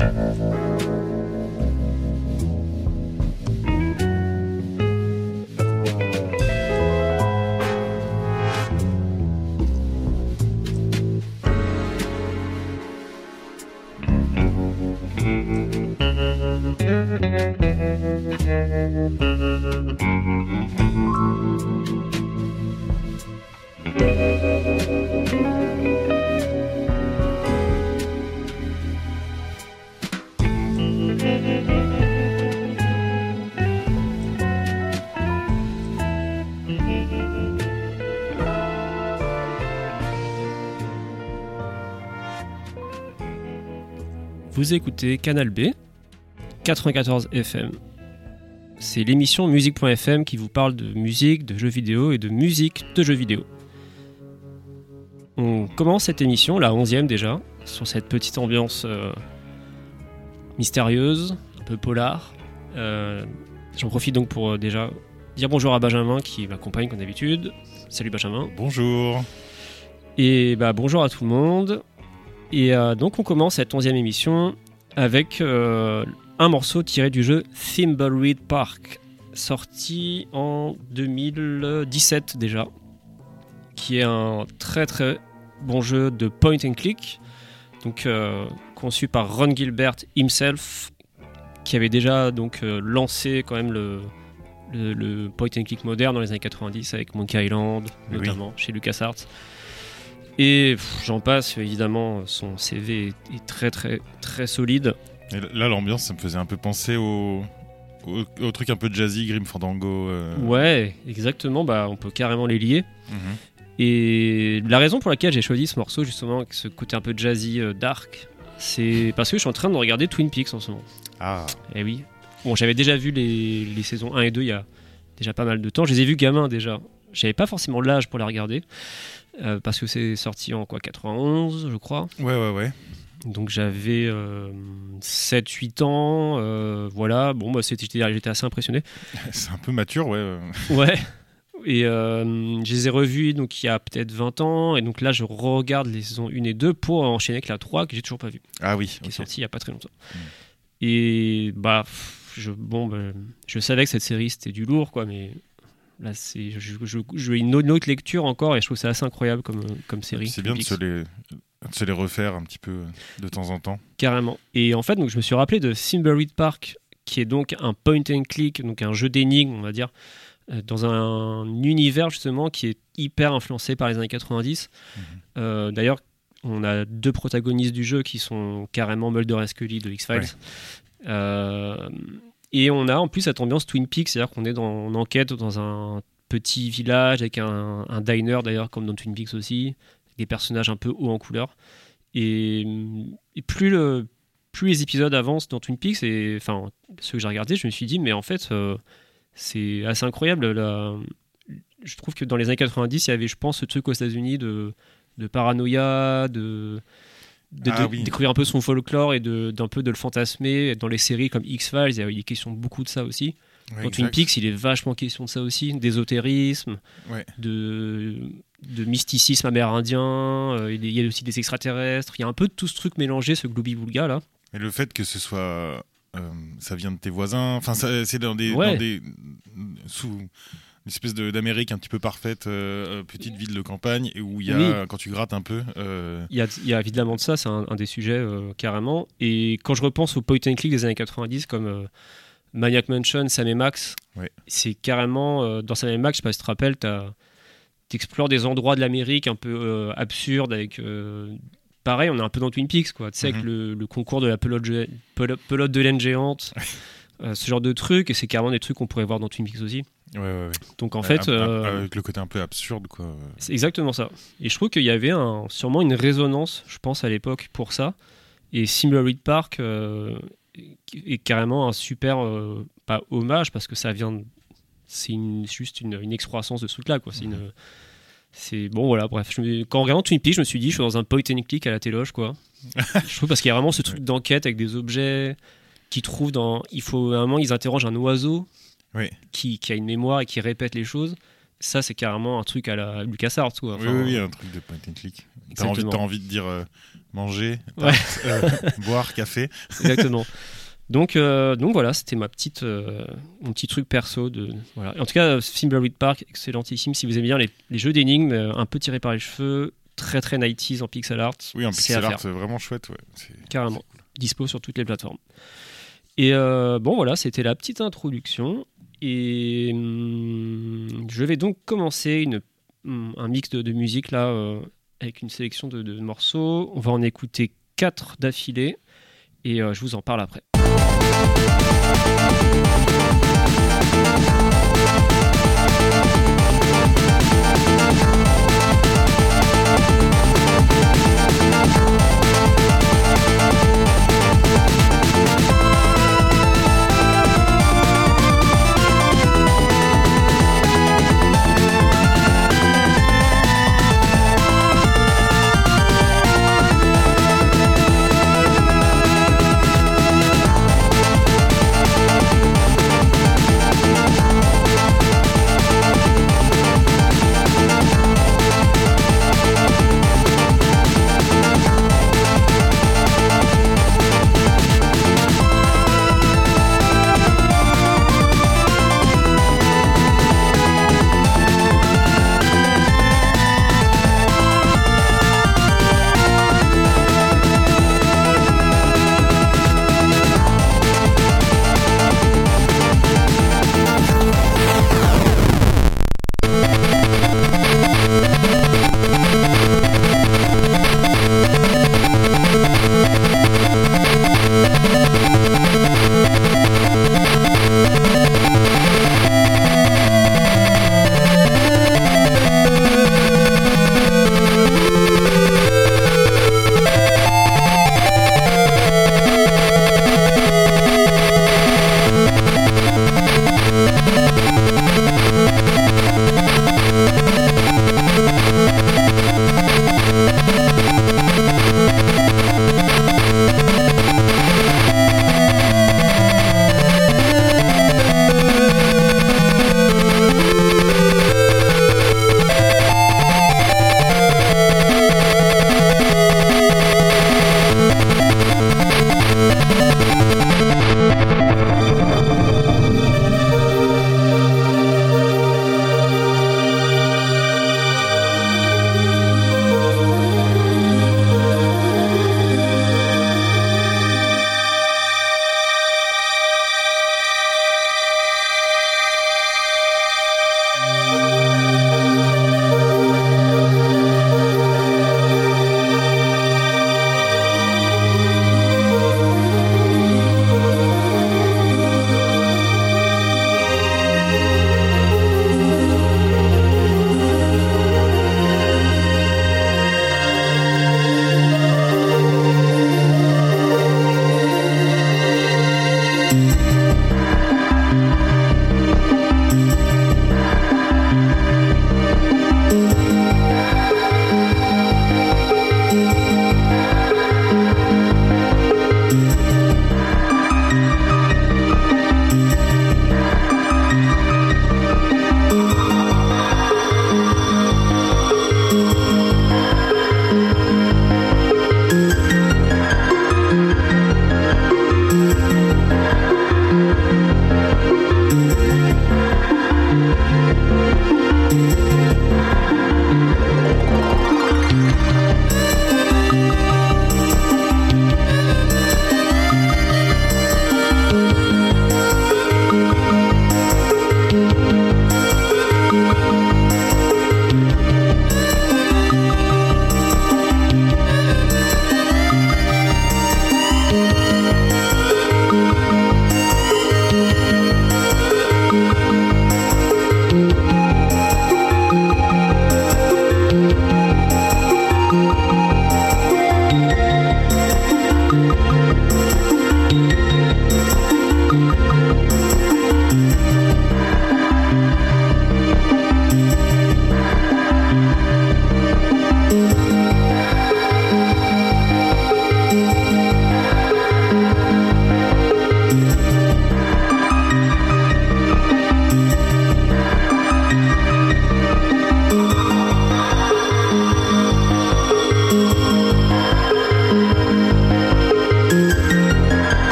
Vous écoutez Canal B, 94 FM. C'est l'émission musique.fm qui vous parle de musique, de jeux vidéo et de musique de jeux vidéo. On commence cette émission, la 11e déjà, sur cette petite ambiance mystérieuse, un peu polar. J'en profite donc pour déjà dire bonjour à Benjamin qui m'accompagne comme d'habitude. Salut Benjamin. Bonjour. Et bonjour à tout le monde. Et donc on commence cette 11e émission avec un morceau tiré du jeu Thimbleweed Park, sorti en 2017 déjà, qui est un très très bon jeu de point and click, donc conçu par Ron Gilbert himself, qui avait déjà donc lancé quand même le point and click moderne dans les années 90 avec Monkey Island notamment chez LucasArts. Et j'en passe, évidemment, son CV est très très très solide. Et là, l'ambiance, ça me faisait un peu penser au truc un peu jazzy, Grim Fandango. Ouais, exactement, on peut carrément les lier. Mm-hmm. Et la raison pour laquelle j'ai choisi ce morceau, justement, avec ce côté un peu jazzy, dark, c'est parce que je suis en train de regarder Twin Peaks en ce moment. Ah. Et oui. Bon, j'avais déjà vu les saisons 1 et 2 il y a déjà pas mal de temps. Je les ai vus gamin déjà. J'avais pas forcément l'âge pour les regarder. Parce que c'est sorti en 91 je crois. Ouais. Donc j'avais 7-8 ans, voilà, j'étais assez impressionné. C'est un peu mature, ouais. Ouais, et je les ai revus donc il y a peut-être 20 ans, et donc là je regarde les saisons 1 et 2 pour enchaîner avec la 3 que j'ai toujours pas vue. Ah oui, qui est sortie il y a pas très longtemps. Et je savais que cette série c'était du lourd quoi, mais là, je une autre lecture encore, et je trouve ça assez incroyable comme série. C'est bien de se les refaire un petit peu de temps en temps. Carrément. Et en fait, donc, je me suis rappelé de Thimbleweed Park, qui est donc un point and click, donc un jeu d'énigmes, on va dire, dans un univers justement qui est hyper influencé par les années 90. Mm-hmm. D'ailleurs, on a deux protagonistes du jeu qui sont carrément Mulder et Scully de X-Files. Ouais. Et on a en plus cette ambiance Twin Peaks, c'est-à-dire qu'on est en enquête dans un petit village avec un diner d'ailleurs, comme dans Twin Peaks aussi, des personnages un peu haut en couleur. Et plus les épisodes avancent dans Twin Peaks, et enfin ceux que j'ai regardés, je me suis dit mais en fait c'est assez incroyable. Je trouve que dans les années 90, il y avait, je pense, ce truc aux États-Unis de paranoïa, de découvrir un peu son folklore et d'un peu de le fantasmer. Dans les séries comme X-Files, il est question beaucoup de ça aussi. Dans Twin Peaks, il est vachement question de ça aussi, d'ésotérisme, de mysticisme amérindien, il y a aussi des extraterrestres, il y a un peu de tout ce truc mélangé, ce gloubi-boulga là. Et le fait que ce soit ça vient de tes voisins, enfin c'est dans des sous une espèce d'Amérique un petit peu parfaite, petite ville de campagne, et où il y a, quand tu grattes un peu... Il y a évidemment de ça, c'est un des sujets carrément. Et quand je repense aux point and click des années 90, comme Maniac Mansion, Sam & Max, c'est carrément... dans Sam & Max, je sais pas si tu te rappelles, t'explores des endroits de l'Amérique un peu absurdes, avec... pareil, on est un peu dans Twin Peaks, quoi. Tu sais, avec le concours de la pelote de laine géante, ce genre de trucs, et c'est carrément des trucs qu'on pourrait voir dans Twin Peaks aussi. Ouais. Donc en fait, avec le côté un peu absurde, quoi. C'est exactement ça. Et je trouve qu'il y avait sûrement une résonance, je pense, à l'époque pour ça. Et Thimbleweed Park est carrément un super pas hommage, parce que ça vient, c'est juste une excroissance de ce truc-là, quoi. C'est bon, voilà. Bref, quand en regardant Twin Peaks, je me suis dit, je suis dans un point and click à la téloge, quoi. Je trouve parce qu'il y a vraiment ce truc d'enquête avec des objets qu'ils trouvent dans. Il faut à un moment, ils interrogent un oiseau. Qui a une mémoire et qui répète les choses. Ça, c'est carrément un truc à la LucasArts, quoi. Oui, un truc de point and click. T'as envie de dire manger, Ouais. boire, café. Exactement. Donc voilà, c'était mon petit truc perso. Voilà. En tout cas, Thimbleweed Park, excellentissime. Si vous aimez bien les jeux d'énigmes, un peu tirés par les cheveux, très très 90s en pixel art. Oui, en pixel art, c'est vraiment chouette. Ouais. Carrément. Dispo sur toutes les plateformes. Et bon, voilà, c'était la petite introduction. Et je vais donc commencer un mix de musique là, avec une sélection de morceaux. On va en écouter 4 d'affilée. Et je vous en parle après.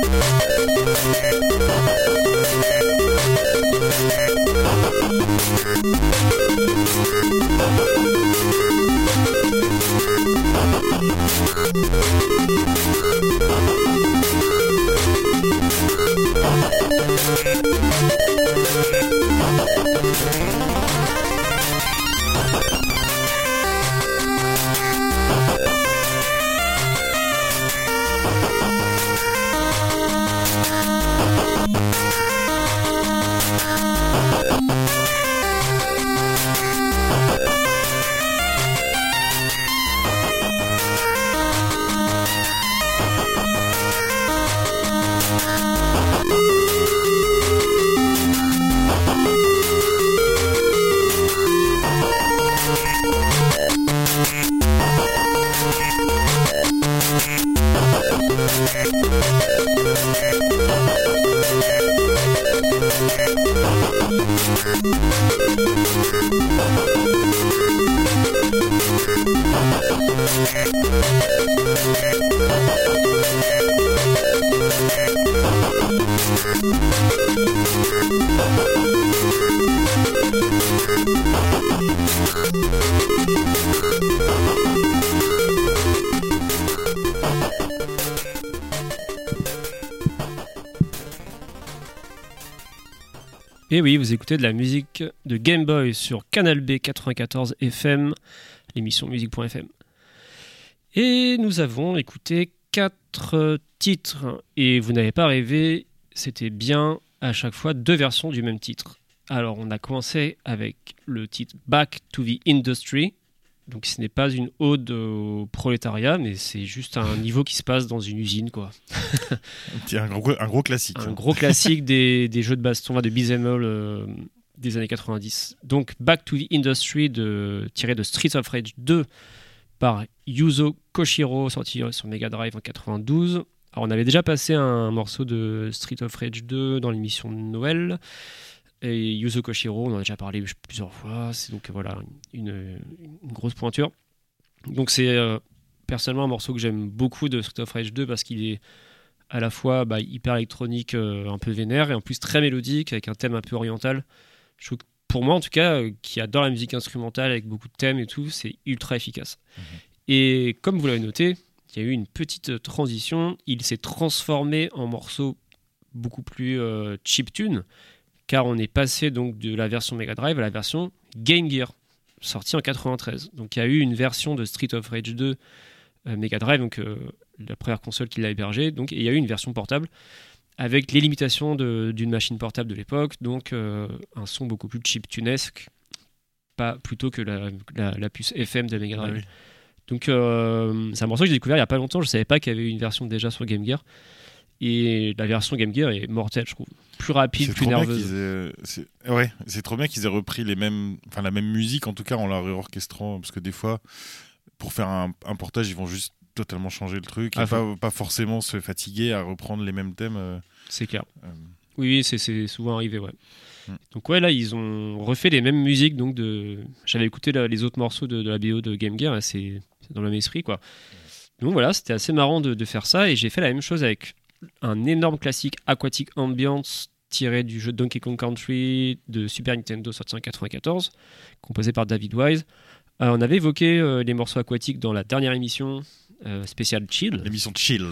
Et oui, vous écoutez de la musique de Game Boy sur Canal B 94 FM, l'émission musique.fm. Et nous avons écouté 4 titres. Et vous n'avez pas rêvé, c'était bien à chaque fois 2 versions du même titre. Alors, on a commencé avec le titre Back to the Industry. Donc, ce n'est pas une ode au prolétariat, mais c'est juste un niveau qui se passe dans une usine, quoi. un gros classique. Un gros classique des jeux de baston, de beat'em all des années 90. Donc, Back to the Industry, tiré de Streets of Rage 2 par Yuzo Koshiro, sorti sur Mega Drive en 92. Alors, on avait déjà passé un morceau de Streets of Rage 2 dans l'émission de Noël. Et Yuzo Koshiro, on en a déjà parlé plusieurs fois, c'est donc voilà une grosse pointure. Donc c'est personnellement un morceau que j'aime beaucoup de Streets of Rage 2 parce qu'il est à la fois hyper électronique, un peu vénère, et en plus très mélodique, avec un thème un peu oriental. Je trouve que pour moi en tout cas, qui adore la musique instrumentale avec beaucoup de thèmes et tout, c'est ultra efficace. Et comme vous l'avez noté, il y a eu une petite transition, il s'est transformé en morceau beaucoup plus chiptune, car on est passé donc de la version Mega Drive à la version Game Gear, sortie en 93. Donc il y a eu une version de Street of Rage 2 Mega Drive, donc la première console qui l'a hébergé, donc, et il y a eu une version portable avec les limitations d'une machine portable de l'époque, donc un son beaucoup plus chiptunesque, plutôt que la puce FM de Mega Drive. Oui. Donc c'est un morceau que j'ai découvert il n'y a pas longtemps, je ne savais pas qu'il y avait eu une version déjà sur Game Gear. Et la version Game Gear est mortelle, je trouve. Plus rapide, plus nerveuse. C'est trop bien qu'ils aient repris la même musique, en tout cas en la réorchestrant. Parce que des fois, pour faire un portage, ils vont juste totalement changer le truc. Et pas forcément se fatiguer à reprendre les mêmes thèmes. C'est clair. Oui, c'est souvent arrivé, ouais. Donc ouais, là, ils ont refait les mêmes musiques. Donc j'avais écouté les autres morceaux de la BO de Game Gear, et c'est dans le même esprit, quoi. Donc voilà, c'était assez marrant de faire ça. Et j'ai fait la même chose avec un énorme classique Aquatic Ambience tiré du jeu Donkey Kong Country de Super Nintendo sorti en 94, composé par David Wise. On avait évoqué les morceaux aquatiques dans la dernière émission spéciale Chill. L'émission Chill.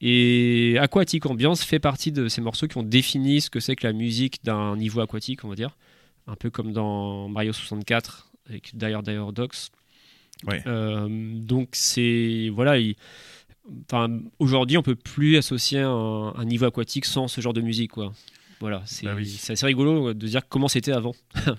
Et Aquatic Ambience fait partie de ces morceaux qui ont défini ce que c'est que la musique d'un niveau aquatique, on va dire. Un peu comme dans Mario 64 avec Dire Dire Dogs. Ouais. Donc c'est... Voilà, aujourd'hui, on peut plus associer un niveau aquatique sans ce genre de musique, quoi. Voilà, c'est assez rigolo de dire comment c'était avant.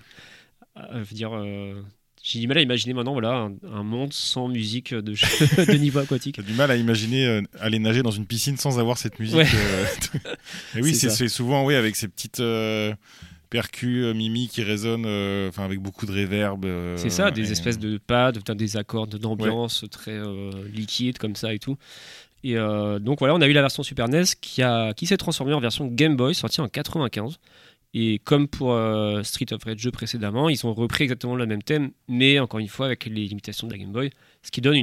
J'ai du mal à imaginer maintenant, voilà, un monde sans musique de niveau aquatique. J'ai du mal à imaginer aller nager dans une piscine sans avoir cette musique. Ouais. Et oui, c'est souvent avec ces petites percus mimi qui résonnent, avec beaucoup de réverb. C'est ça, des espèces de pads, des accords d'ambiance très liquides comme ça et tout. Et donc voilà, on a eu la version Super NES qui s'est transformée en version Game Boy, sortie en 95. Et comme pour Street of Rage 2 précédemment, ils ont repris exactement le même thème, mais encore une fois avec les limitations de la Game Boy, ce qui donne une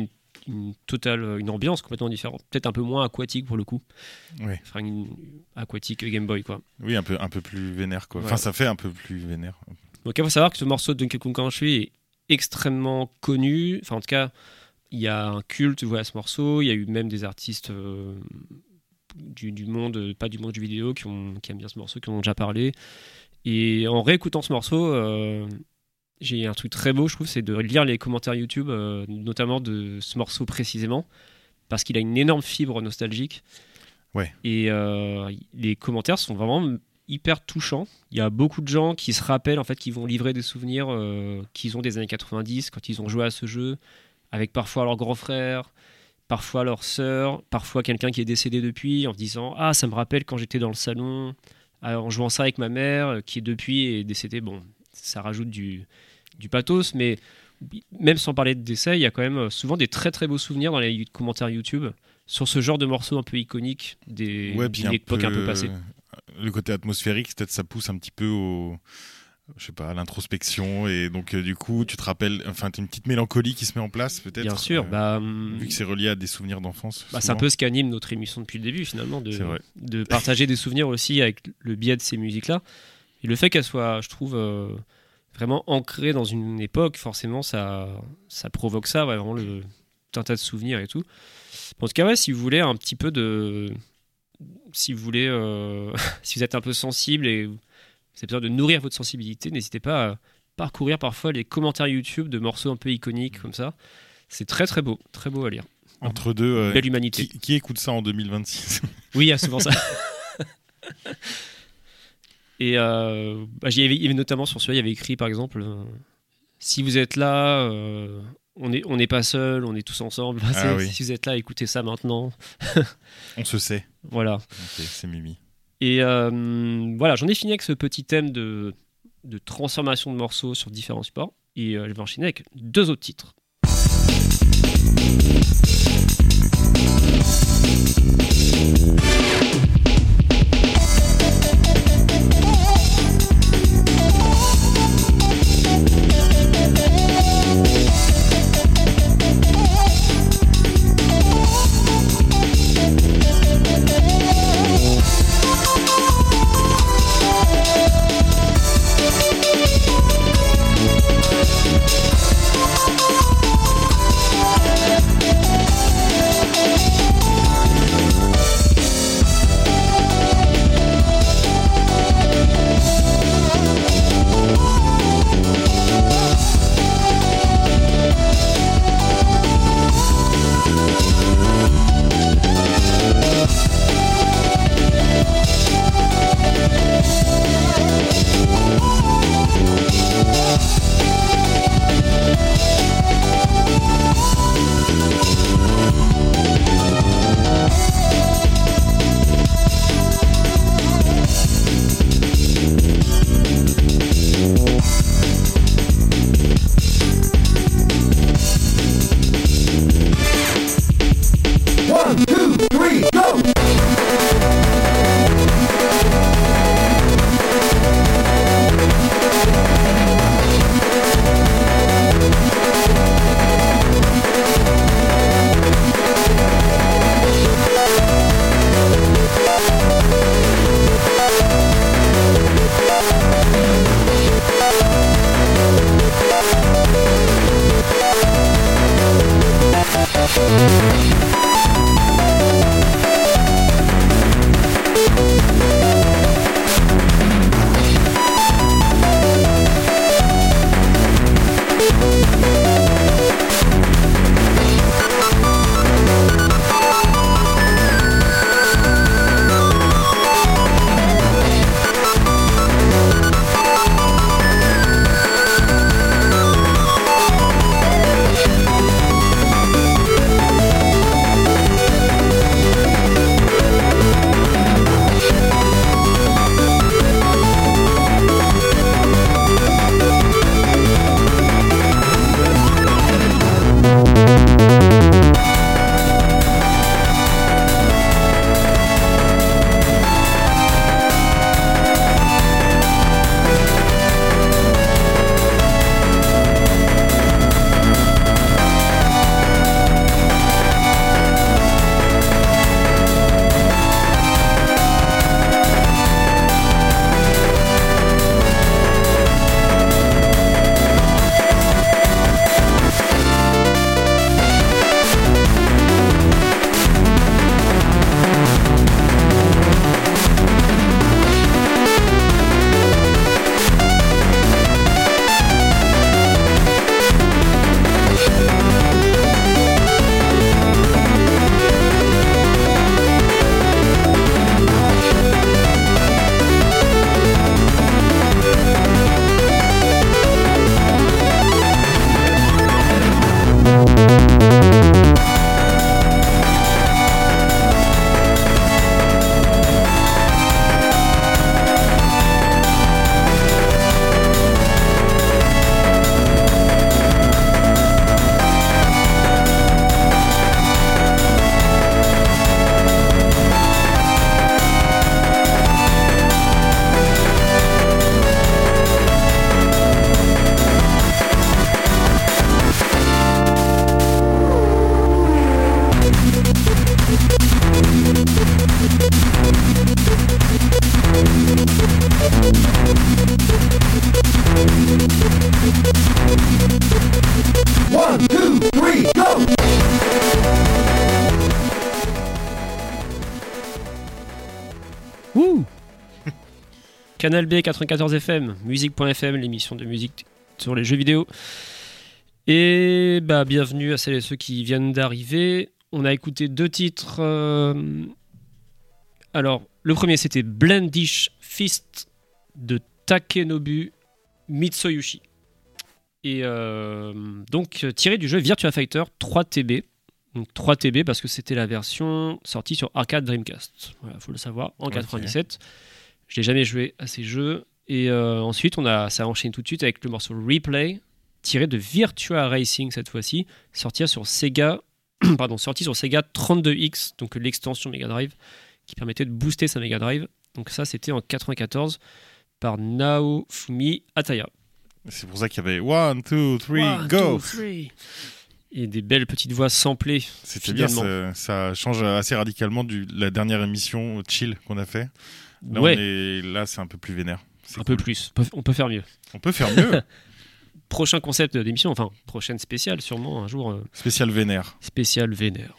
une ambiance complètement différente, peut-être un peu moins aquatique pour le coup. Ouais. Enfin, une aquatique Game Boy, quoi. Oui, un peu plus vénère, quoi. Enfin, ça fait un peu plus vénère. Donc il faut savoir que ce morceau de Donkey Kong Country est extrêmement connu. Enfin, en tout cas, il y a un culte à ce morceau. Il y a eu même des artistes du monde, pas du monde du vidéo, qui aiment bien ce morceau, qui en ont déjà parlé. Et en réécoutant ce morceau, j'ai un truc très beau, je trouve, c'est de lire les commentaires YouTube, notamment de ce morceau précisément, parce qu'il a une énorme fibre nostalgique. Ouais. Et les commentaires sont vraiment hyper touchants. Il y a beaucoup de gens qui se rappellent, en fait, qui vont livrer des souvenirs qu'ils ont des années 90, quand ils ont joué à ce jeu, avec parfois leur grand frère, parfois leur sœur, parfois quelqu'un qui est décédé depuis, en disant « Ah, ça me rappelle quand j'étais dans le salon, en jouant ça avec ma mère, qui depuis est décédée. » Bon, ça rajoute du pathos, mais même sans parler de décès, il y a quand même souvent des très très beaux souvenirs dans les commentaires YouTube sur ce genre de morceaux un peu iconiques d'une époque un peu passée. Le côté atmosphérique, peut-être ça pousse un petit peu à l'introspection, et donc du coup tu te rappelles, enfin t'as une petite mélancolie qui se met en place peut-être. Bien sûr, vu que c'est relié à des souvenirs d'enfance. C'est un peu ce qu'anime notre émission depuis le début finalement, de partager des souvenirs aussi avec le biais de ces musiques-là. Et le fait qu'elles soient, je trouve, vraiment ancrées dans une époque, forcément ça provoque ça, vraiment un tas de souvenirs et tout. En tout cas, ouais, si vous voulez un petit peu si vous êtes un peu sensible et vous avez besoin de nourrir votre sensibilité, n'hésitez pas à parcourir parfois les commentaires YouTube de morceaux un peu iconiques comme ça. C'est très très beau à lire. Entre deux, belle humanité. Qui écoute ça en 2026 ? Oui, il y a souvent ça. Et il y avait notamment sur celui-là, il y avait écrit par exemple si vous êtes là, on n'est pas seul, on est tous ensemble. Oui. Si vous êtes là, écoutez ça maintenant. On se sait. Voilà. Okay, c'est Mimi. Et voilà, j'en ai fini avec ce petit thème de transformation de morceaux sur différents supports. Et je vais enchaîner avec 2 autres titres. Ouh. Canal B 94 FM, musique.fm, l'émission de musique sur les jeux vidéo. Et bienvenue à celles et ceux qui viennent d'arriver. On a écouté 2 titres. Alors, le premier c'était Blendish Fist de Takenobu Mitsuyoshi. Et donc tiré du jeu Virtua Fighter 3TB. Donc 3TB parce que c'était la version sortie sur Arcade Dreamcast. Voilà, faut le savoir, en 97. Je n'ai jamais joué à ces jeux. Et ensuite, ça a enchaîné tout de suite avec le morceau Replay, tiré de Virtua Racing cette fois-ci, sorti sur Sega 32X, donc l'extension Mega Drive, qui permettait de booster sa Mega Drive. Donc ça, c'était en 94 par Naofumi Ataya. C'est pour ça qu'il y avait 1, 2, 3, go! 1, 2, 3. Et des belles petites voix samplées. C'était bien, ça change assez radicalement de la dernière émission Chill qu'on a fait. Là, c'est un peu plus vénère. C'est un peu plus. On peut faire mieux. On peut faire mieux. Prochain concept d'émission, enfin, prochaine spéciale, sûrement, un jour. Spécial vénère. Spécial vénère.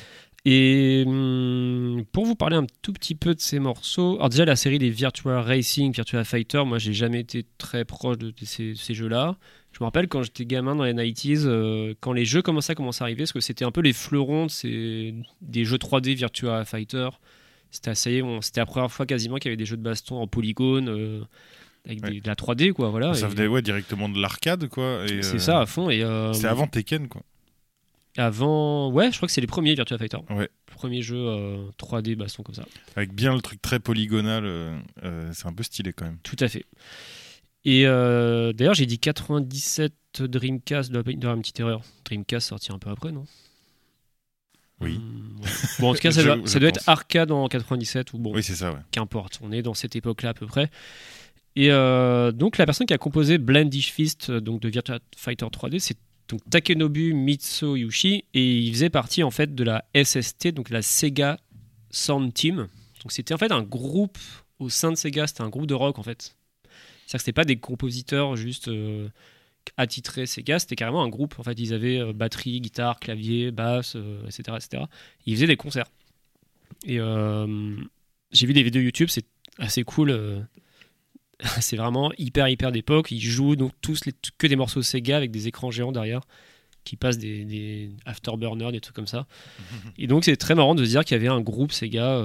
Et pour vous parler un tout petit peu de ces morceaux, alors déjà la série des Virtua Racing, Virtua Fighter, moi j'ai jamais été très proche de ces jeux-là. Je me rappelle quand j'étais gamin dans les 90s, quand les jeux commençaient à arriver, parce que c'était un peu les fleurons des jeux 3D Virtua Fighter. C'était la première fois quasiment qu'il y avait des jeux de baston en polygone, avec de la 3D, quoi. Voilà, ça venait directement de l'arcade, quoi. Et c'est ça, à fond. c'était avant Tekken, quoi. Avant, je crois que c'est les premiers Virtua Fighter. Ouais. Le premier jeu 3D baston comme ça. Avec bien le truc très polygonal, c'est un peu stylé quand même. Tout à fait. Et d'ailleurs, j'ai dit 97 Dreamcast, doit avoir une petite erreur. Dreamcast sorti un peu après, non ? Oui. Ouais. Bon, en tout cas, ça doit être arcade en 97 ou bon. Oui, c'est ça, ouais. Qu'importe, on est dans cette époque-là à peu près. Et donc la personne qui a composé Blendish Fist donc de Virtua Fighter 3D, c'est donc Takenobu Mitsuyoshi, et il faisait partie en fait de la SST, donc la Sega Sound Team. Donc c'était en fait un groupe au sein de Sega, c'était un groupe de rock en fait. C'est-à-dire que c'était pas des compositeurs juste attitrés Sega, c'était carrément un groupe. En fait, ils avaient batterie, guitare, clavier, basse, etc., etc. Ils faisaient des concerts. Et j'ai vu des vidéos YouTube, c'est assez cool. C'est vraiment hyper d'époque. Ils jouent donc que des morceaux Sega avec des écrans géants derrière qui passent des afterburners, des trucs comme ça. Et donc c'est très marrant de se dire qu'il y avait un groupe Sega.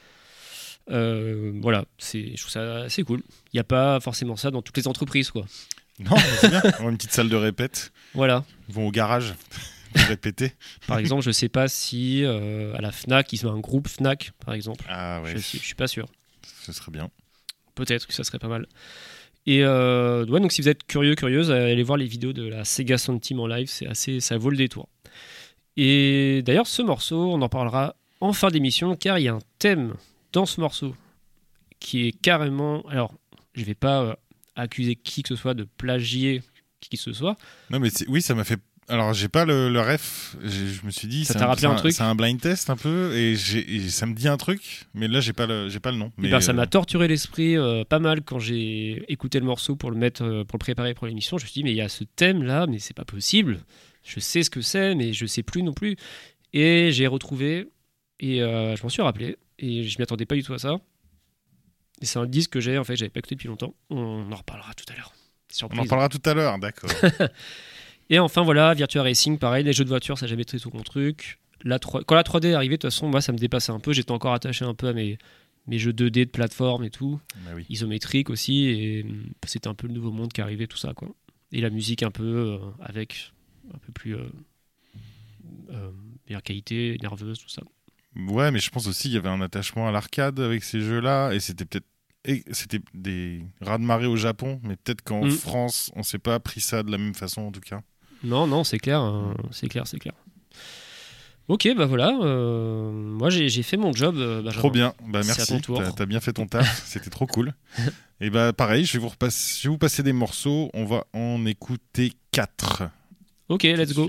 Voilà, je trouve ça assez cool. Il n'y a pas forcément ça dans toutes les entreprises, quoi. Non, c'est bien. On a une petite salle de répète. Voilà. Ils vont au garage pour répéter. Par exemple, je sais pas si à la Fnac, ils ont un groupe Fnac, par exemple. Ah ouais. Je suis pas sûr. Ce serait bien. Peut-être que ça serait pas mal. Et donc si vous êtes curieuse, allez voir les vidéos de la Sega Sound Team en live, ça vaut le détour. Et d'ailleurs, ce morceau, on en parlera en fin d'émission, car il y a un thème dans ce morceau qui est carrément... Alors, je vais pas accuser qui que ce soit de plagier qui que ce soit. Non, mais oui, ça m'a fait... Alors, j'ai pas le ref. Je me suis dit, ça t'a rappelé un truc. C'est un blind test un peu, et ça me dit un truc, mais là, j'ai pas le nom. Mais ça m'a torturé l'esprit pas mal quand j'ai écouté le morceau pour le préparer pour l'émission. Je me suis dit, mais il y a ce thème-là, mais c'est pas possible. Je sais ce que c'est, mais je sais plus non plus. Et j'ai retrouvé, et je m'en suis rappelé, et je m'y attendais pas du tout à ça. Et c'est un disque que j'avais pas écouté depuis longtemps. On en reparlera tout à l'heure. On en parlera tout à l'heure, d'accord. Et enfin voilà, Virtua Racing, pareil, les jeux de voiture, ça n'a jamais été tout mon truc. Quand la 3D est arrivée, de toute façon, moi ça me dépassait un peu. J'étais encore attaché un peu à mes jeux 2D de plateforme et tout, isométrique aussi, et c'était un peu le nouveau monde qui arrivait, tout ça, quoi. Et la musique un peu avec un peu plus meilleure qualité, nerveuse, tout ça. Ouais, mais je pense aussi qu'il y avait un attachement à l'arcade avec ces jeux-là, et c'était des raz-de-marée au Japon, mais peut-être qu'en France, on s'est pas pris ça de la même façon, en tout cas. Non, c'est clair, c'est clair. Ok, voilà, moi j'ai fait mon job. Trop bien, merci, t'as bien fait ton taf, c'était trop cool. Et pareil, je vais vous passer des morceaux, on va en écouter 4. Ok, let's go.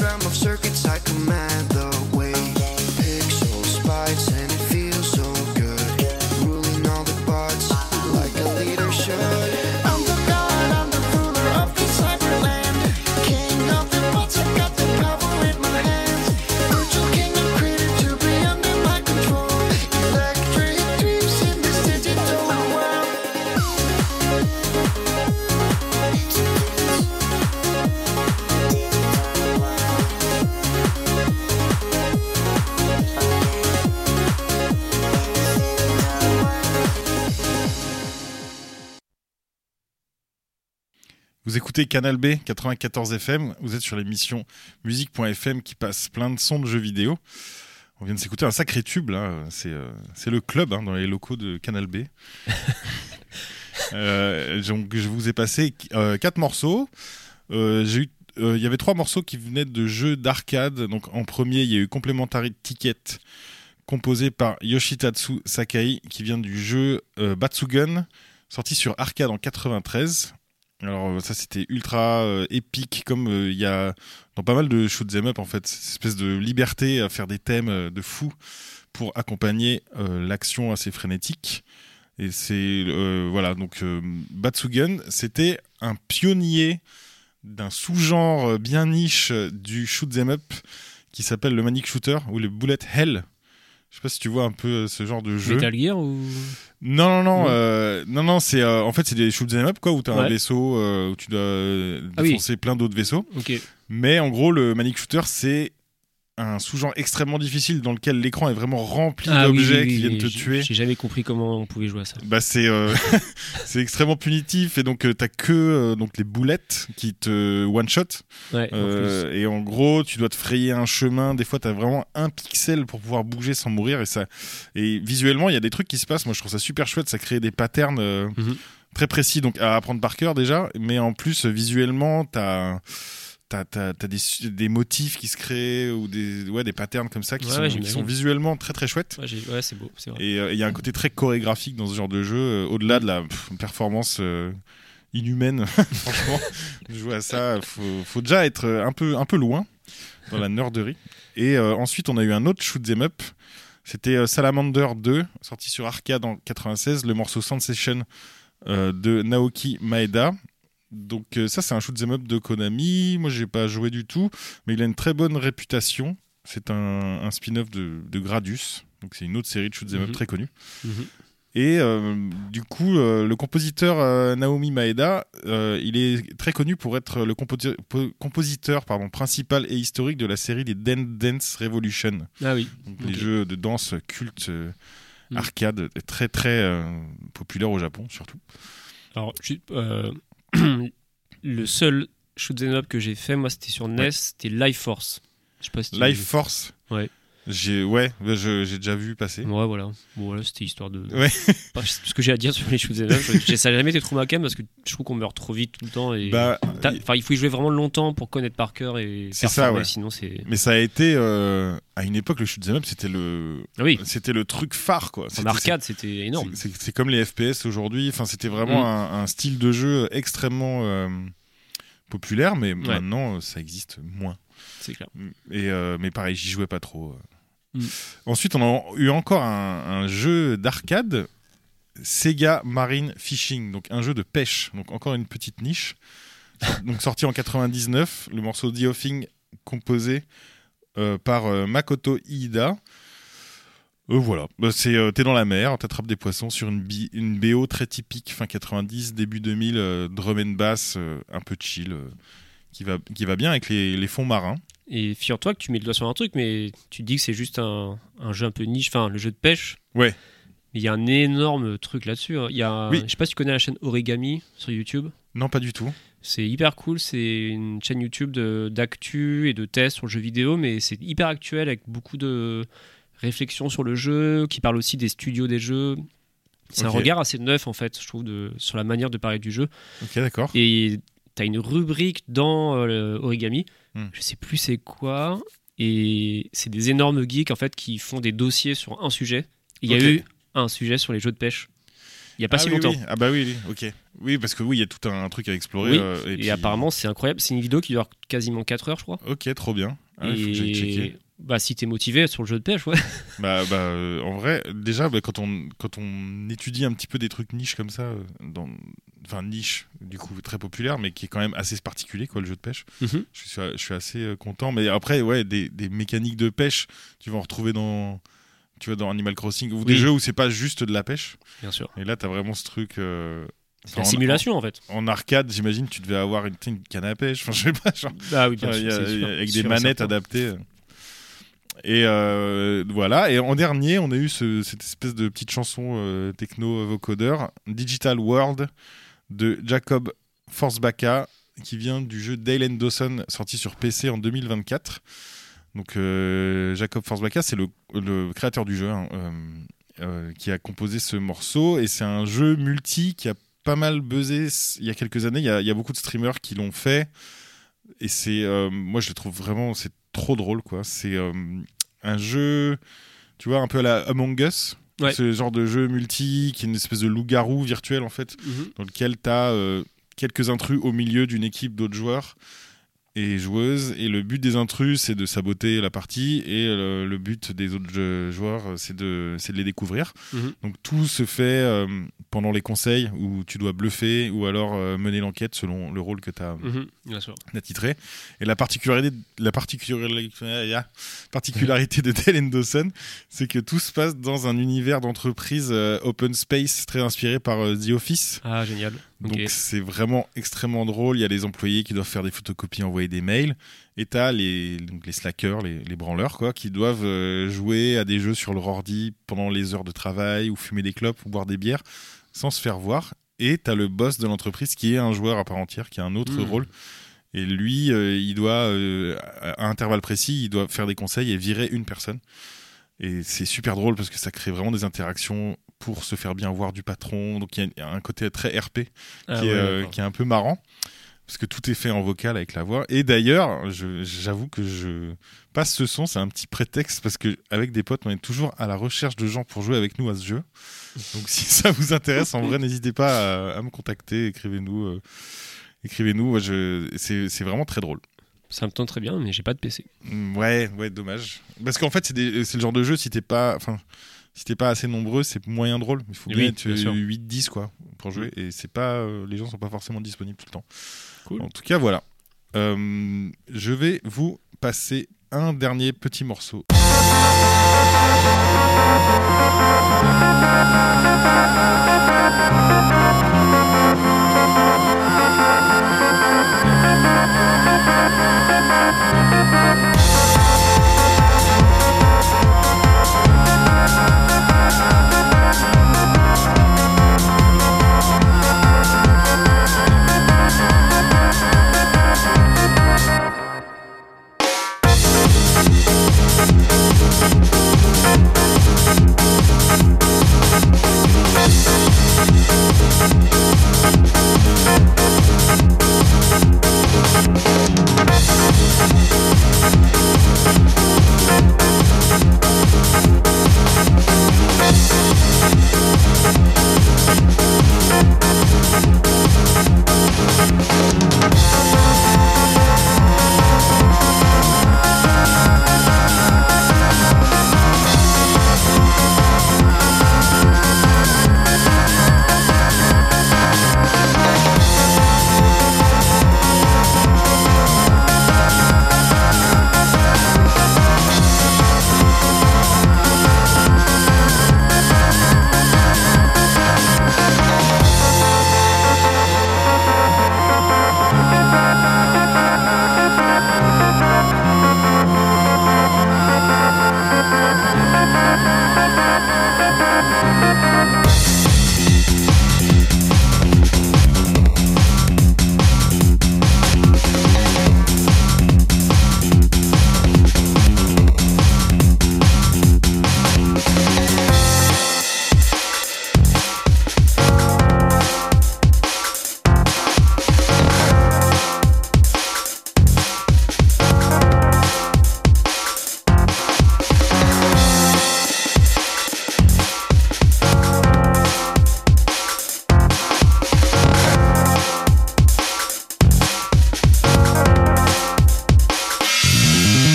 drum of circuits I command the way. Pixel spites and it feels so good. Ruling all the parts like a leader should. I'm the god, I'm the ruler of this cyberland. King of the bots, I got the power in my hands. Virtual kingdom created to be under my control. Electric dreams in this digital world. Vous écoutez Canal B 94 FM, vous êtes sur l'émission musique.fm qui passe plein de sons de jeux vidéo. On vient de s'écouter un sacré tube là, c'est le club dans les locaux de Canal B. Donc je vous ai passé 4 morceaux. Il y avait 3 morceaux qui venaient de jeux d'arcade. Donc en premier, il y a eu Complementary Ticket, composé par Yoshitatsu Sakai, qui vient du jeu Batsugun, sorti sur arcade en 93. Alors ça c'était ultra épique, comme il y a dans pas mal de shoot 'em up en fait, cette espèce de liberté à faire des thèmes de fou pour accompagner l'action assez frénétique. Et c'est voilà, donc Batsugun, c'était un pionnier d'un sous-genre bien niche du shoot 'em up qui s'appelle le Manic Shooter ou le Bullet Hell. Je sais pas si tu vois un peu ce genre de jeu. Metal Gear ou non, c'est en fait c'est des shoot 'em up quoi, où t'as un vaisseau où tu dois défoncer plein d'autres vaisseaux. Okay. Mais en gros le Manic Shooter c'est un sous-genre extrêmement difficile dans lequel l'écran est vraiment rempli d'objets qui viennent te tuer. J'ai jamais compris comment on pouvait jouer à ça. Bah c'est c'est extrêmement punitif et donc t'as que donc les boulettes qui te one shot. Ouais, et en gros tu dois te frayer un chemin. Des fois t'as vraiment un pixel pour pouvoir bouger sans mourir et visuellement il y a des trucs qui se passent. Moi je trouve ça super chouette. Ça crée des patterns très précis donc à apprendre par cœur déjà. Mais en plus visuellement t'as des motifs qui se créent ou des patterns comme ça qui sont visuellement très très chouettes. Ouais, c'est beau, c'est vrai. Et il y a un côté très chorégraphique dans ce genre de jeu, au-delà de la performance inhumaine. Franchement, jouer à ça, faut déjà être un peu loin dans la nerderie. Et ensuite, on a eu un autre shoot 'em up. C'était Salamander 2, sorti sur arcade en 96, le morceau Sensation de Naoki Maeda. Donc ça c'est un shoot'em up de Konami. Moi j'ai pas joué du tout, mais il a une très bonne réputation. C'est un spin-off de Gradius, donc c'est une autre série de shoot'em up très connue. Et du coup le compositeur Naomi Maeda, il est très connu pour être le compositeur principal et historique de la série des Dance Revolution. Ah oui. Donc, les jeux de danse culte arcade très très populaires au Japon surtout. Alors le seul shoot'em up que j'ai fait, moi, c'était sur NES, c'était Life Force. Je sais pas si Life Force. Ouais. J'ai déjà vu passer. Ouais, voilà. Bon, voilà, c'était histoire de. Ouais. Pas ce que j'ai à dire sur les shoot'em up. Ça n'a jamais été trop ma cam parce que je trouve qu'on meurt trop vite tout le temps. Et il faut y jouer vraiment longtemps pour connaître par cœur et c'est ça, ouais. Sinon, c'est. Mais ça a été à une époque le shoot'em up, c'était le truc phare quoi. En arcade, c'était énorme. C'est comme les FPS aujourd'hui. Enfin, c'était vraiment un style de jeu extrêmement populaire, mais maintenant ça existe moins. C'est clair. Mais pareil, j'y jouais pas trop. Ensuite, on a eu encore un jeu d'arcade, Sega Marine Fishing, donc un jeu de pêche, donc encore une petite niche. Donc sorti en 99, le morceau The Offing composé par Makoto Iida. Voilà, t'es dans la mer, t'attrapes des poissons sur une BO très typique fin 90, début 2000, drum and bass un peu chill, qui va bien avec les fonds marins. Et figure-toi que tu mets le doigt sur un truc, mais tu te dis que c'est juste un jeu un peu niche, enfin le jeu de pêche. Ouais. Il y a un énorme truc là-dessus. Il y a, je sais pas si tu connais la chaîne Origami sur YouTube. Non, pas du tout. C'est hyper cool, c'est une chaîne YouTube d'actu et de tests sur le jeu vidéo, mais c'est hyper actuel avec beaucoup de réflexions sur le jeu, qui parle aussi des studios des jeux. C'est un regard assez neuf en fait, je trouve, sur la manière de parler du jeu. Ok, d'accord. Et t'as une rubrique dans Origami, je sais plus c'est quoi, et c'est des énormes geeks en fait qui font des dossiers sur un sujet. Il y a eu un sujet sur les jeux de pêche. il y a pas si longtemps. Oui. Ah bah oui, ok. Oui, parce que oui, il y a tout un truc à explorer. Oui. Et Et puis... apparemment, c'est incroyable. C'est une vidéo qui dure quasiment 4 heures, je crois. Ok, trop bien. Ah, faut que j'aille checker. Bah, si t'es motivé sur le jeu de pêche, ouais. En vrai, déjà, quand on étudie un petit peu des trucs niches comme ça, enfin niche, du coup très populaire, mais qui est quand même assez particulier, quoi, le jeu de pêche. Mhm. Je suis assez content. Mais après, ouais, des mécaniques de pêche, tu vas en retrouver dans Animal Crossing ou des jeux où c'est pas juste de la pêche. Bien sûr. Et là, t'as vraiment ce truc. C'est la simulation, en fait. En arcade, j'imagine, tu devais avoir une canne à pêche. Enfin, je sais pas. Genre, Ah oui, bien sûr. avec des manettes adaptées. Et voilà. Et en dernier, on a eu cette espèce de petite chanson techno vocodeur, Digital World de Jacob Forsbacka, qui vient du jeu Dale & Dawson, sorti sur PC en 2024. Donc Jacob Forsbacka, c'est le créateur du jeu, qui a composé ce morceau. Et c'est un jeu multi qui a pas mal buzzé il y a quelques années. Il y a beaucoup de streamers qui l'ont fait. Et moi, je le trouve vraiment... C'est trop drôle, quoi. C'est un jeu, tu vois, un peu à la Among Us. Ouais. Ce genre de jeu multi qui est une espèce de loup-garou virtuel, en fait, dans lequel tu as quelques intrus au milieu d'une équipe d'autres joueurs et joueuses. Et le but des intrus, c'est de saboter la partie. Et le but des autres joueurs, c'est de les découvrir. Donc tout se fait pendant les conseils où tu dois bluffer ou alors mener l'enquête selon le rôle que tu as titré. Et la particularité de Dale & Dawson, c'est que tout se passe dans un univers d'entreprise open space très inspiré par The Office. Ah, génial. Donc c'est vraiment extrêmement drôle. Il y a les employés qui doivent faire des photocopies, envoyer des mails. Et t'as les slackers, les branleurs, quoi, qui doivent jouer à des jeux sur leur ordi pendant les heures de travail, ou fumer des clopes, ou boire des bières, sans se faire voir. Et t'as le boss de l'entreprise qui est un joueur à part entière, qui a un autre rôle. Et lui, il doit, à intervalles précis, il doit faire des conseils et virer une personne. Et c'est super drôle parce que ça crée vraiment des interactions pour se faire bien voir du patron. Donc il y a un côté très RP qui est un peu marrant. Parce que tout est fait en vocal avec la voix. Et d'ailleurs, j'avoue que je passe ce son, c'est un petit prétexte parce qu'avec des potes, on est toujours à la recherche de gens pour jouer avec nous à ce jeu. Donc si ça vous intéresse, en vrai, n'hésitez pas à me contacter, écrivez-nous. C'est vraiment très drôle. Ça me tente très bien, mais j'ai pas de PC. Ouais, dommage. Parce qu'en fait, c'est le genre de jeu, si t'es pas assez nombreux, c'est moyen drôle. Il faut bien être 8-10 quoi, pour jouer. Et les gens sont pas forcément disponibles tout le temps. Cool. En tout cas, voilà. Je vais vous passer un dernier petit morceau.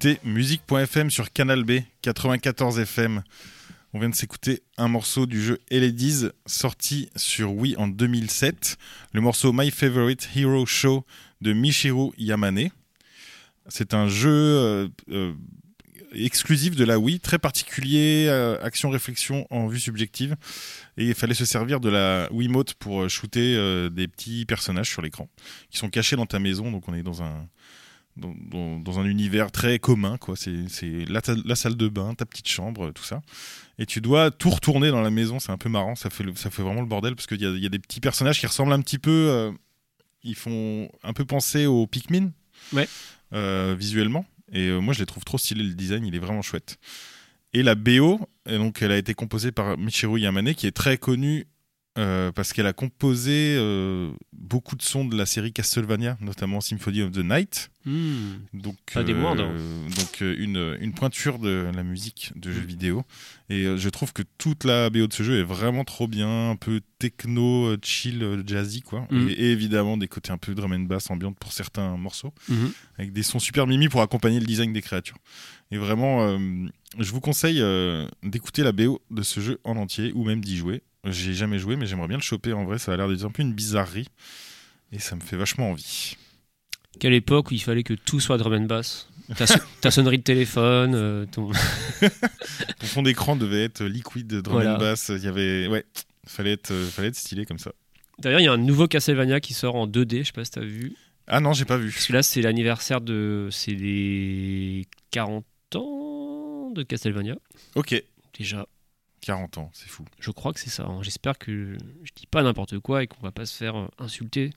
écoutez musique.fm sur Canal B 94 FM. On vient de s'écouter un morceau du jeu Eladies sorti sur Wii en 2007. Le morceau My Favorite Hero Show de Michiru Yamane. C'est un jeu exclusif de la Wii, très particulier, action-réflexion en vue subjective. Et il fallait se servir de la Wiimote pour shooter des petits personnages sur l'écran qui sont cachés dans ta maison. Donc on est dans un univers très commun, quoi. C'est la salle de bain, ta petite chambre, tout ça. Et tu dois tout retourner dans la maison. C'est un peu marrant. Ça fait vraiment le bordel parce qu'il y a des petits personnages qui ressemblent un petit peu. Ils font un peu penser aux Pikmin, visuellement. Et moi, je les trouve trop stylés. Le design, il est vraiment chouette. Et la BO, donc, elle a été composée par Michiru Yamane, qui est très connue parce qu'elle a composé beaucoup de sons de la série Castlevania, notamment Symphony of the Night. Donc, pas des moindres. Donc une pointure de la musique de jeux vidéo. Et je trouve que toute la BO de ce jeu est vraiment trop bien, un peu techno, chill, jazzy, quoi. Et évidemment des côtés un peu drum and bass ambiante pour certains morceaux, avec des sons super mimi pour accompagner le design des créatures. Et vraiment, je vous conseille d'écouter la BO de ce jeu en entier, ou même d'y jouer. J'ai jamais joué, mais j'aimerais bien le choper. En vrai, ça a l'air d'être un peu une bizarrerie. Et ça me fait vachement envie. Quelle époque où il fallait que tout soit drum and bass. Ta sonnerie de téléphone, ton fond d'écran devait être liquide, drum and bass. Il y avait... Ouais, fallait être stylé comme ça. D'ailleurs, il y a un nouveau Castlevania qui sort en 2D. Je sais pas si t'as vu. Ah non, j'ai pas vu. Parce que là, c'est l'anniversaire c'est les 40 ans de Castlevania. Ok. Déjà. 40 ans, c'est fou. Je crois que c'est ça. Hein. J'espère que je dis pas n'importe quoi et qu'on va pas se faire insulter.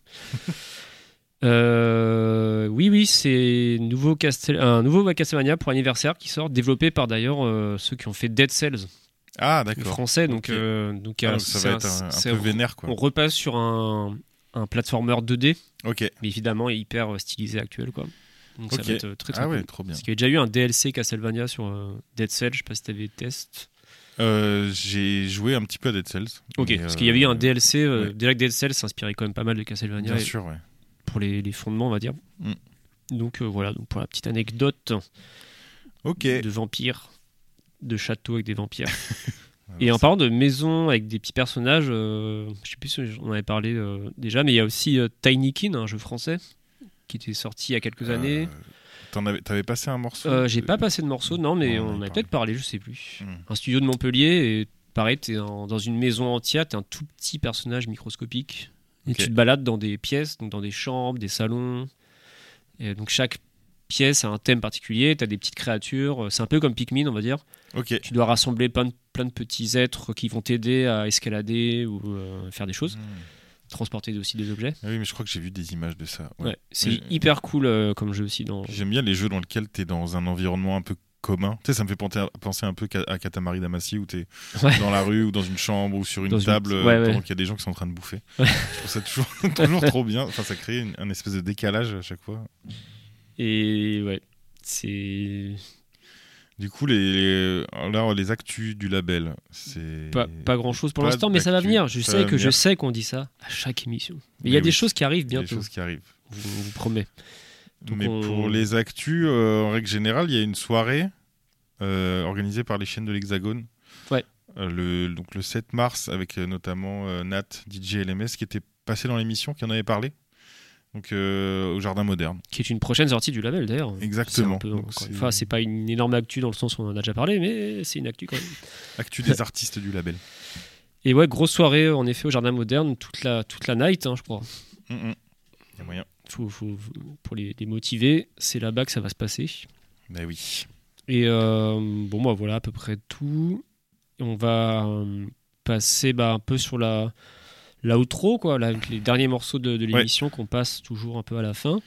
Oui, c'est un nouveau Castlevania pour anniversaire qui sort, développé par d'ailleurs ceux qui ont fait Dead Cells. Ah, d'accord. Le français, donc ça va être un peu vénère, quoi. On repasse sur un platformer 2D, ok, mais évidemment hyper stylisé actuel, quoi. Donc ça va être très très cool. Trop bien. Parce qu'il y a déjà eu un DLC Castlevania sur Dead Cells, je sais pas si t'avais testé. J'ai joué un petit peu à Dead Cells. Ok, parce qu'il y avait eu un DLC, direct Dead Cells s'inspirait quand même pas mal de Castlevania. Bien sûr, ouais. Pour les fondements, on va dire. Donc voilà, donc pour la petite anecdote de vampires, de châteaux avec des vampires. Et en parlant de maisons avec des petits personnages, je sais plus si on en avait parlé déjà, mais il y a aussi Tiny Kin, un jeu français, qui était sorti il y a quelques années. T'avais passé un morceau J'ai pas passé de morceau, non, mais on avait peut-être parlé, je sais plus. Un studio de Montpellier, et pareil, t'es dans une maison entière, t'es un tout petit personnage microscopique, et tu te balades dans des pièces, donc dans des chambres, des salons, et donc chaque pièce a un thème particulier, t'as des petites créatures, c'est un peu comme Pikmin, on va dire. Tu dois rassembler plein de petits êtres qui vont t'aider à escalader ou faire des choses. Transporter aussi des objets. Oui, mais je crois que j'ai vu des images de ça. Ouais, c'est hyper cool comme jeu aussi. J'aime bien les jeux dans lesquels t'es dans un environnement un peu commun. Tu sais, ça me fait penser un peu à Katamari Damacy, où t'es dans la rue ou dans une chambre ou sur une table pendant qu'il y a des gens qui sont en train de bouffer. Je trouve ça toujours trop bien. Enfin, ça crée un espèce de décalage à chaque fois. Et ouais, c'est... Du coup, les actus du label, c'est... Pas grand-chose pour l'instant, mais ça va venir. Je sais qu'on dit ça à chaque émission. Mais il y a des choses qui arrivent bientôt. Des choses qui arrivent. Je vous promets. Donc mais pour les actus, en règle générale, il y a une soirée organisée par les chaînes de l'Hexagone. Ouais. Le 7 mars, avec notamment Nat, DJ LMS, qui était passé dans l'émission, qui en avait parlé. Donc au Jardin Moderne. Qui est une prochaine sortie du label d'ailleurs. Exactement. C'est pas une énorme actu dans le sens où on en a déjà parlé, mais c'est une actu quand même. Actu des artistes du label. Et ouais, grosse soirée en effet au Jardin Moderne, toute la night, je crois. Il y a moyen. Pour les motiver, c'est là-bas que ça va se passer. Ben oui. Et voilà à peu près tout. Et on va passer un peu sur l'outro, quoi, avec les derniers morceaux de l'émission qu'on passe toujours un peu à la fin.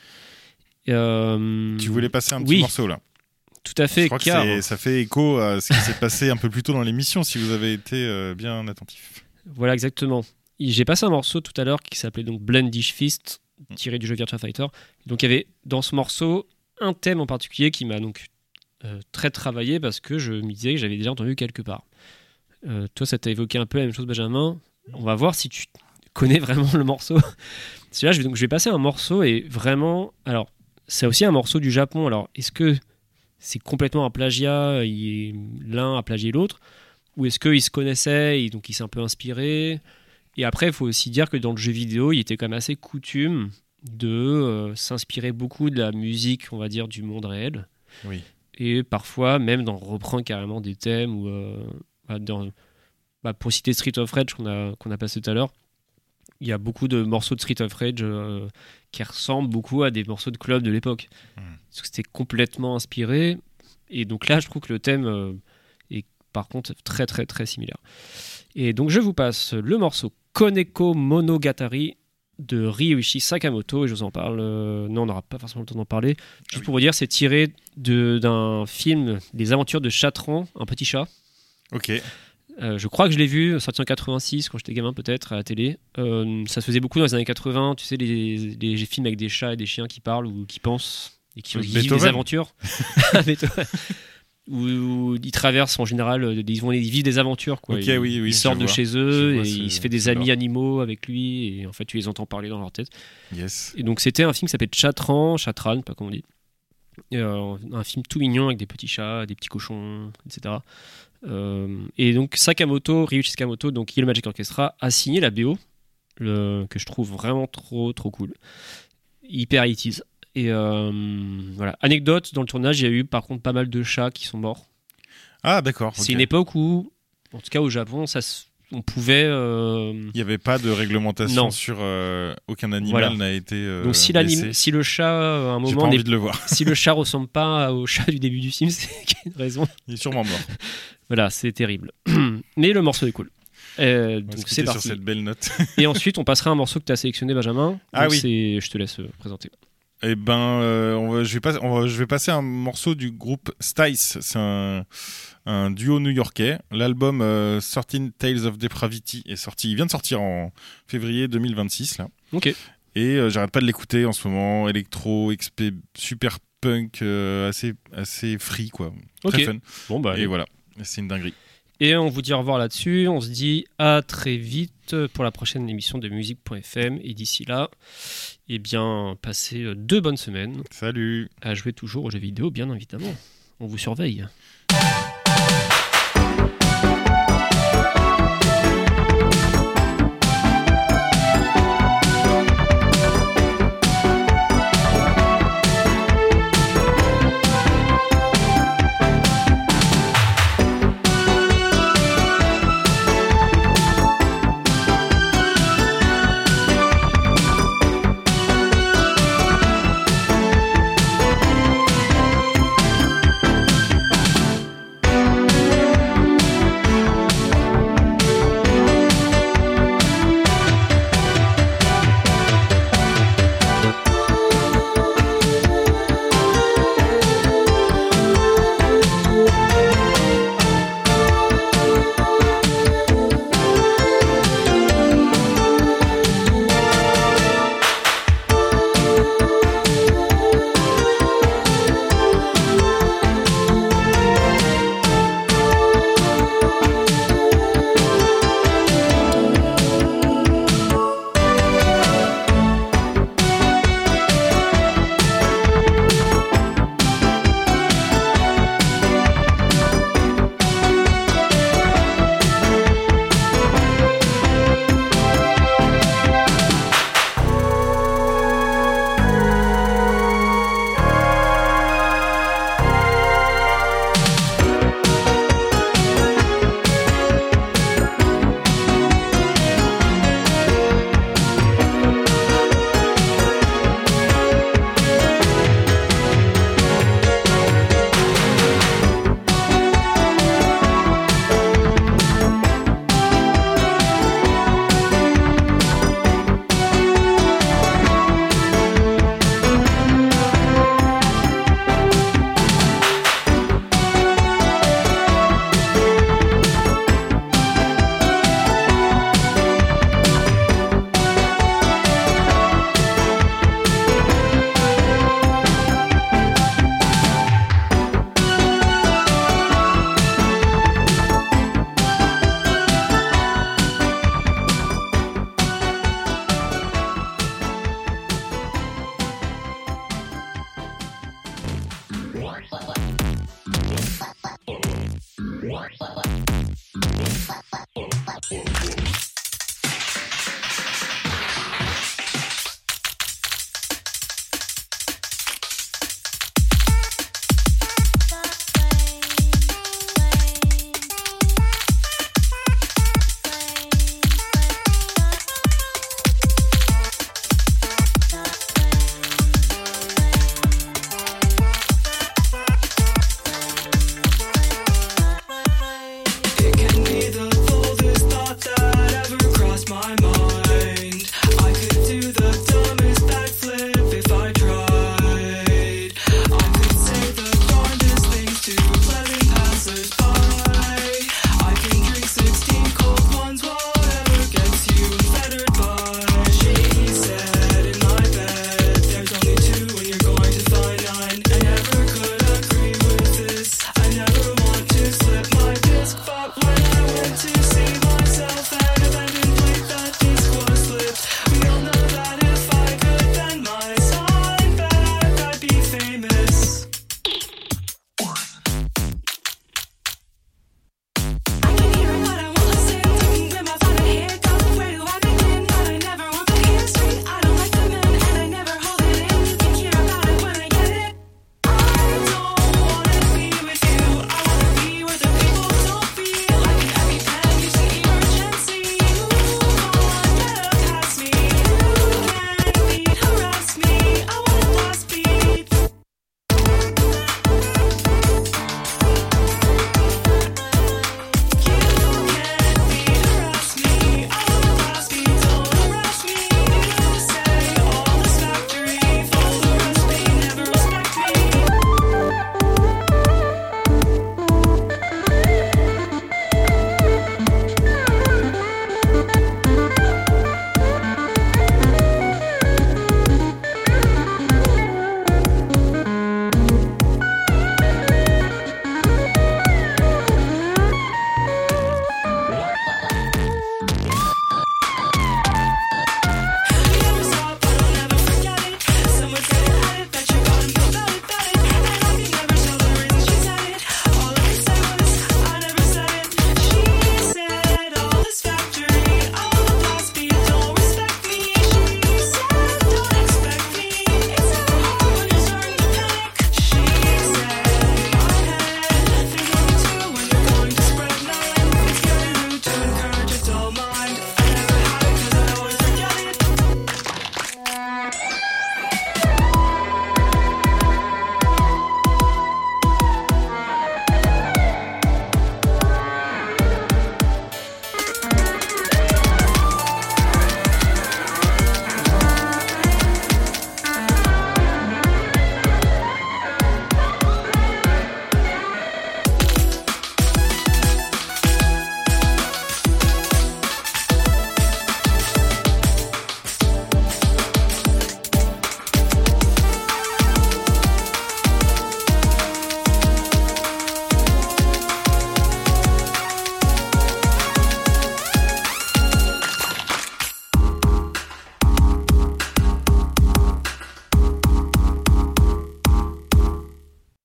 Tu voulais passer un petit morceau là? Tout à fait. Je crois que ça fait écho à ce qui s'est passé un peu plus tôt dans l'émission, si vous avez été bien attentif. Voilà, exactement. J'ai passé un morceau tout à l'heure qui s'appelait donc Blendish Fist, tiré du jeu Virtua Fighter. Donc il y avait dans ce morceau un thème en particulier qui m'a donc très travaillé parce que je me disais que j'avais déjà entendu quelque part. Toi, ça t'a évoqué un peu la même chose, Benjamin. On va voir si tu connais vraiment le morceau. Parce que là, je vais passer un morceau et vraiment... Alors, c'est aussi un morceau du Japon. Alors, est-ce que c'est complètement un plagiat, l'un a plagié l'autre, ou est-ce qu'ils se connaissaient et donc il s'est un peu inspiré. Et après, il faut aussi dire que dans le jeu vidéo, il était quand même assez coutume de s'inspirer beaucoup de la musique, on va dire, du monde réel. Oui. Et parfois, même d'en reprendre carrément des thèmes. Pour citer Street of Rage qu'on a passé tout à l'heure, il y a beaucoup de morceaux de Street of Rage qui ressemblent beaucoup à des morceaux de club de l'époque. Parce que c'était complètement inspiré. Et donc là, je trouve que le thème est par contre très très très similaire. Et donc je vous passe le morceau Koneko Monogatari de Ryuichi Sakamoto, et je vous en parle. Non, on n'aura pas forcément le temps d'en parler. Juste pour vous dire, c'est tiré d'un film, Les Aventures de Chatran, un petit chat. Ok. Je crois que je l'ai vu, sorti en 86, quand j'étais gamin peut-être, à la télé. Ça se faisait beaucoup dans les années 80, tu sais, les films avec des chats et des chiens qui parlent ou qui pensent et qui vivent des aventures. Où ils traversent en général, ils vivent des aventures, quoi. Okay, ils sortent de chez eux et il se fait des amis animaux avec lui, et en fait tu les entends parler dans leur tête. Yes. Et donc c'était un film qui s'appelait Chatran, pas comme on dit. Un film tout mignon avec des petits chats, des petits cochons, etc. Et donc Ryuichi Sakamoto, donc Yellow Magic Orchestra, a signé la BO, que je trouve vraiment trop cool, hyper 80s. Et voilà. Anecdote, dans le tournage, il y a eu par contre pas mal de chats qui sont morts. Ah d'accord. C'est une époque où, en tout cas au Japon, on pouvait... Il n'y avait pas de réglementation sur... aucun animal n'a été donc si le chat, à un moment... J'ai pas envie de le voir. Si le chat ressemble pas au chat du début du film, c'est qu'il y a une raison. Il est sûrement mort. Voilà, c'est terrible. Mais le morceau est cool. Donc c'est parti. Sur cette belle note. Et ensuite, on passera à un morceau que tu as sélectionné, Benjamin. Ah donc oui. Je te laisse présenter. Eh ben, je vais passer un morceau du groupe Stice. C'est un duo new-yorkais. L'album 13 Tales of Depravity il vient de sortir en février 2026 là. Ok. Et j'arrête pas de l'écouter en ce moment. Électro, XP, super punk, assez free quoi. Très fun. Bon bah. Et voilà, c'est une dinguerie. Et on vous dit au revoir là-dessus. On se dit à très vite pour la prochaine émission de musique.fm. Et d'ici là, eh bien, passez 2 bonnes semaines. Salut. À jouer toujours aux jeux vidéo, bien évidemment. On vous surveille.